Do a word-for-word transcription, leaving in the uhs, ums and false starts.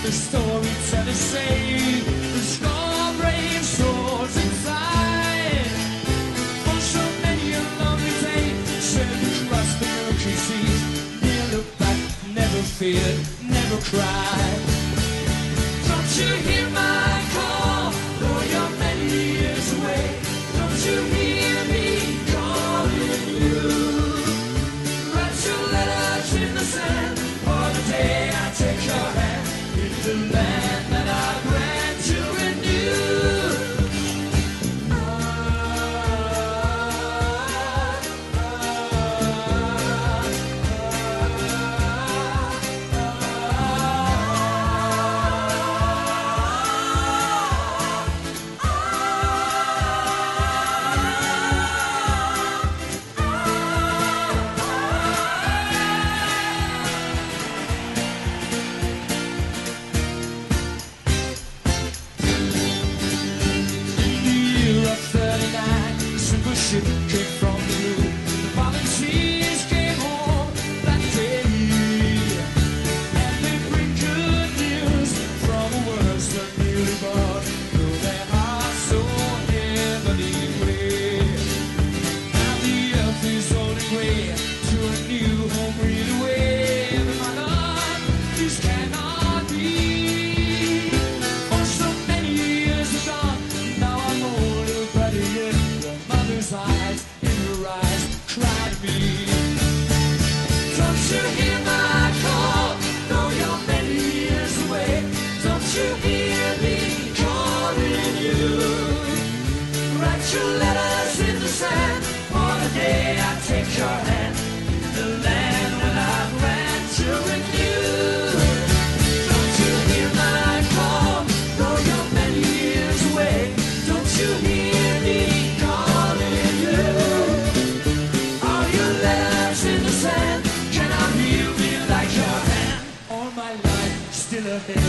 the storytellers say, the scar brave souls inside. For so many a lonely day, sailed across the milky seas. Never looked back, never feared, never cried. Don't you hear my call, though you're many years away? Don't you hear me calling you? Write your letters in the sand, for the day I take your hand into the land that our grandchildren knew. Ah, ah, ship came from the blue. The volunteers came home that day, and they bring good news from a world so newly born, though their hearts so heavily weigh. Now the earth is holding way to a new home real away. But my love, this cannot be. For so many years are gone, now I'm older, but yet eyes, in her eyes, cry to me. Don't you hear my call, though you're many years away? Don't you hear me calling you? Write your letters in the sand, for the day I take your hand, the land where our grandchildren knew. Don't you hear my call, though you're many years away? Don't you hear me? Still ahead.